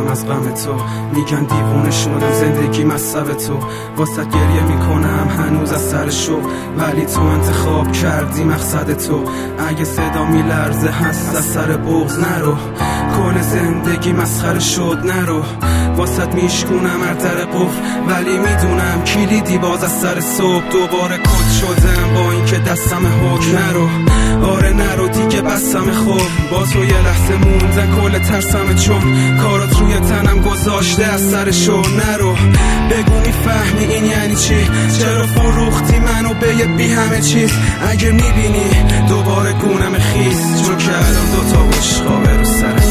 از غم تو. میگن دیوونه شدم زندگی مصب تو، واسه گریه میکنم هنوز از سر شو، ولی تو انتخاب کردی مقصد تو. اگه صدا میلرزه هست از سر بغض نرو، کل زندگی مسخره شد نرو. واسط میشکونم هر در قفل، ولی میدونم کلیدی باز از سر صبح. دوباره کد شدم با اینکه دستم حکم نرو، آره نرو دیگه بستم خوب. با تو یه لحظه موندن کل ترسم، چون کارات روی تنم گذاشته از سر شو. نرو بگو میفهمی این یعنی چی، چرا فروختی منو به یه بی همه چیز. اگه میبینی دوباره گونم خیس، چون که الان دوتا بشقابه رو سرم.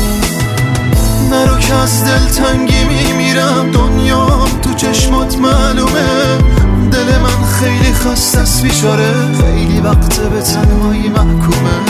نرو که از دلتنگی میمیرم، دنیام تو چشمات معلومه. دل من خیلی خسته است بیچاره، خیلی وقت به تنهایی محکومه.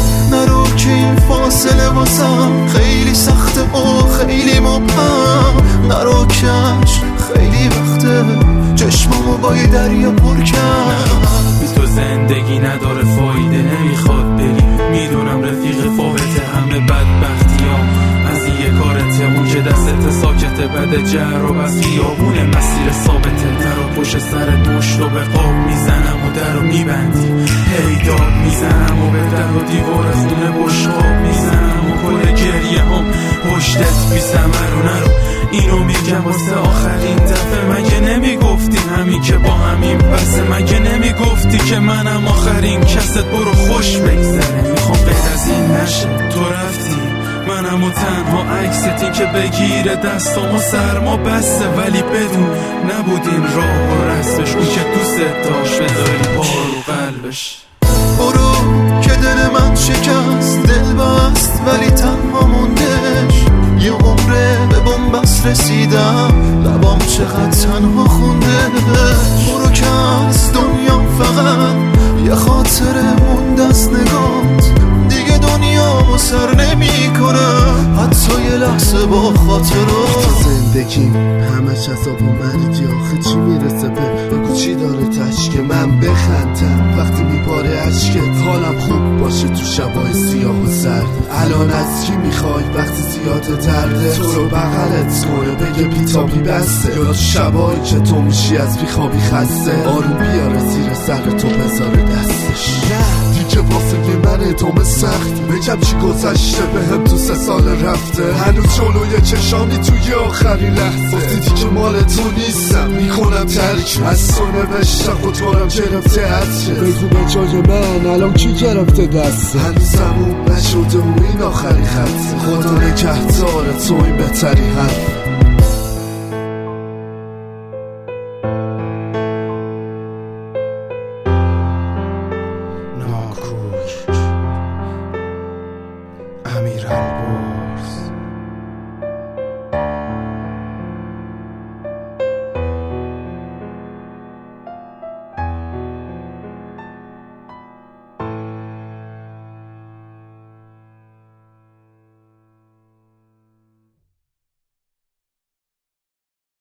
نرو که این فاصله واسم خیلی سخته و خیلی مبهم. نرو کش خیلی وقته چشمامو با یه دریا پر کرد. بی تو زندگی نداره فایده، نمیخواد بگی میدونم رفیق فاوته همه بدبختیام از این یه کارته. اون که دستت ساکته بده جر و بس خیابونه مسیر ثابته. درو پشت سرت مشت و به قاب میزنم و درو میبندی، هی داد میزنم و به در و دیوار خونه بشقاب میزنم و کل گریه هم پشتت بی ثمر. و نرو اینو میگم واسه آخرین دفعه، مگه نمیگفتی همین که با همین بسه؟ مگه نمیگفتی که منم آخرین کست؟ برو خوش بگذره، میخوام غیر از این نشه. تو رفتی منم و تنها عکست که بگیره دستم و سرما بسته، ولی بدون نبود این راه و رستش. اون که دوست داشت بذاری پا رو قلبش. برو که دل من شکست، دل بست ولی تنها موندش. یه عمره به بنبست رسیدم، لبام چقدر تنها خوندش. برو که از دنیا فقط یه خاطره مونده از نگات، دیگه دنیا سر نمی کنم حتی یه لحظه با خاطرات. زندگیم همش عذاب و مرگی، آخه چی میرسه بگو چی داره تش که من بخندم وقتی میباره عشقت؟ حالم خوب باشه تو شبای سیاه و سرد. الان از کی میخوای وقتی زیاد درده؟ تو رو بغلت کنه بگه بیتابی بسته، یا تو شبایی که تو میشی از بیخوابی خسته آروم بیاره زیر سر تو بذاره دستش. نه دیگه واسه من ادامه سخت، بگم چی گذشته بهم تو 3 سال رفته. هنوز جلوی چشامی توی آخرین لحظه، گفتی که مال تو نیستم میکنم ترک. از تو نوشتم خودکارم گرفته عطره، بگو به جای من الان کی گرفته دست؟ هنوزم اون نشده و این آخری خط. خدا نگهدار تو این بهتری حرف.